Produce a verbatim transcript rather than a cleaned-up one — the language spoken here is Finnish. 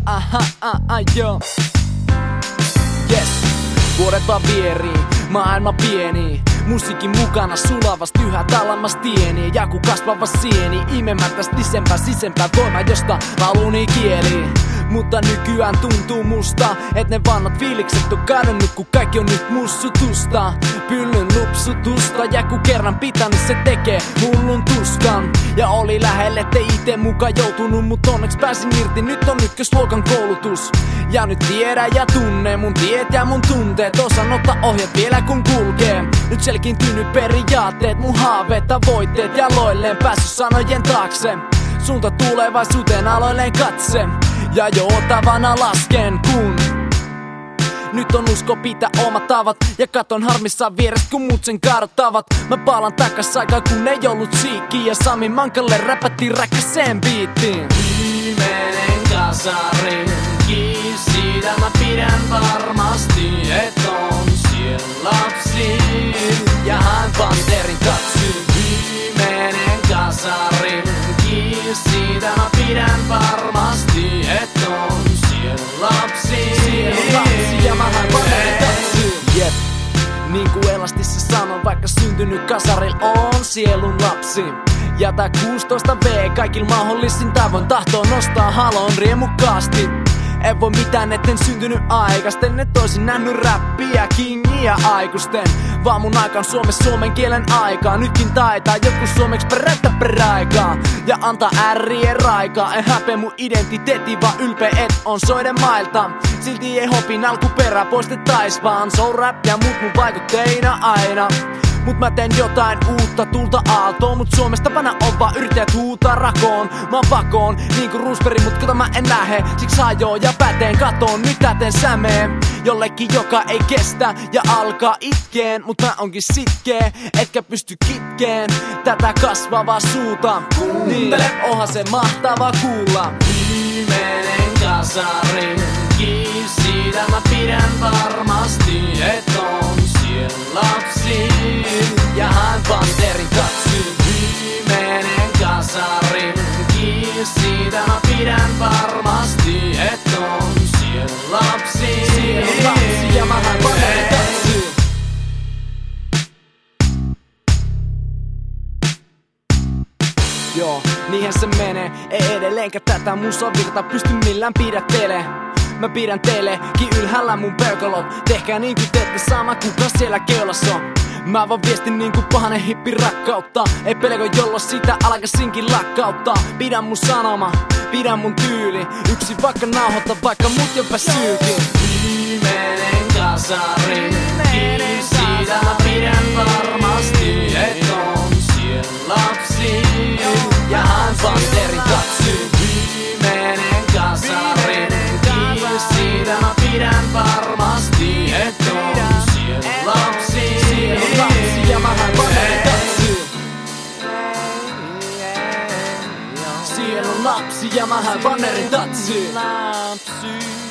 aha, aha, joo. Yes, vuodet vaan vierii, maailma pieni. Musiikin mukana sulavasti yhä talammas tieni. Jaku kasvava sieni, imemättäs lisempää sisempää voima, josta valuni kieli. Mutta nykyään tuntuu musta, et ne vanhat fiilikset on kadonnut, kun kaikki on nyt mussutusta. Pyllyn lupsutusta, ja kun kerran pitää, niin se tekee hullun tuskan. Ja oli lähelle, ettei ite mukaan joutunut, mut onneksi pääsin irti, nyt on ykkösluokan koulutus. Ja nyt tiedä ja tunne mun tiet ja mun tunteet, osaan ottaa ohjat vielä kun kulkee. Nyt selkiintynyt periaatteet, mun haaveet, tavoitteet, jaloilleen päässyt sanojen taakse. Suunta tulevaisuuteen aloilleen katse, ja jo otavana lasken kun nyt on usko pitää omat tavat, ja katon harmissaan vierestä kun muut sen kadottavat. Mä palaan takas aikaan kun ei ollut siikki, ja Sami Mankalle räpättiin räkkäseen biittiin. Viimeinen kasari, siitä mä pidän varmasti, et on siellä lapsi ja hän Panterin tatsy. Viimeinen kasari, siitä mä pidän varmasti, et on siellä lapsi lapsi ja mä hän Panterin tatsy. Jep, niin kuin Elastissa sanon, vaikka syntynyt kasaril on sielun lapsi. Ja tää kuusitoista V kaikil mahdollisin tavoin tahtoo nostaa halon riemukkaasti. En voi mitään, etten syntynyt aikaisten, et oisin nähnyt räppiä, kingiä aikuisten. Vaan mun aikaan Suomessa suomen kielen aikaa. Nytkin taitaa joku suomeksi perättä peräikaa ja antaa ärrien raikaa. En häpeä mun identiteetti, vaan ylpeä et on soiden mailta. Silti ei hopin alkuperä poistettais, vaan soul rap ja muut mun vaikutteina aina. Mut mä teen jotain uutta, tulta aaltoon. Mut Suomesta pana on vaan yrittäjät huutaa rakoon. Mä oon pakoon, niinku Roosberg, mut kato mä en lähe. Siksi hajoo ja päteen katoon, mitä teen sämeen. Jollekin joka ei kestä ja alkaa itkeen. Mut mä onkin sitkee, etkä pysty kitkeen tätä kasvavaa suuta. Kuuntele, onhan se mahtava kuulla. Viimeinen kasari, siitä mä pidän varmasti, et on siellä lapsi ja hän Panterin tatsy. Viimeinen kasari, siitä mä pidän varmasti, et on siellä lapsi lapsi ja mä hän Panterin tatsy. Joo, niinhän se menee, ei edelleenkä tätä musaa virta pysty millään pidättele. Mä pidän teillekin ylhäällä mun peukalot. Tehkää niin kuin teette sama kuka siellä keulassa on. Mä vaan viestin niinku pahanen hippi rakkautta. Ei pelko jollo sitä alkaisinkin lakkauttaa. Pidän mun sanoma, pidän mun tyyli. Yksi vaikka nauhoita vaikka mut jopa syykin. Viimeinen kasari, siitä mä pidän varmasti, et on siellä lapsi ja hän Panterin tatsy. Viimeinen kasari, siitä mä pidän varmasti, et on siellä lapsi lapsi ja mä hän Panterin tatsy. Siellä on lapsi ja mä hän Panterin tatsy.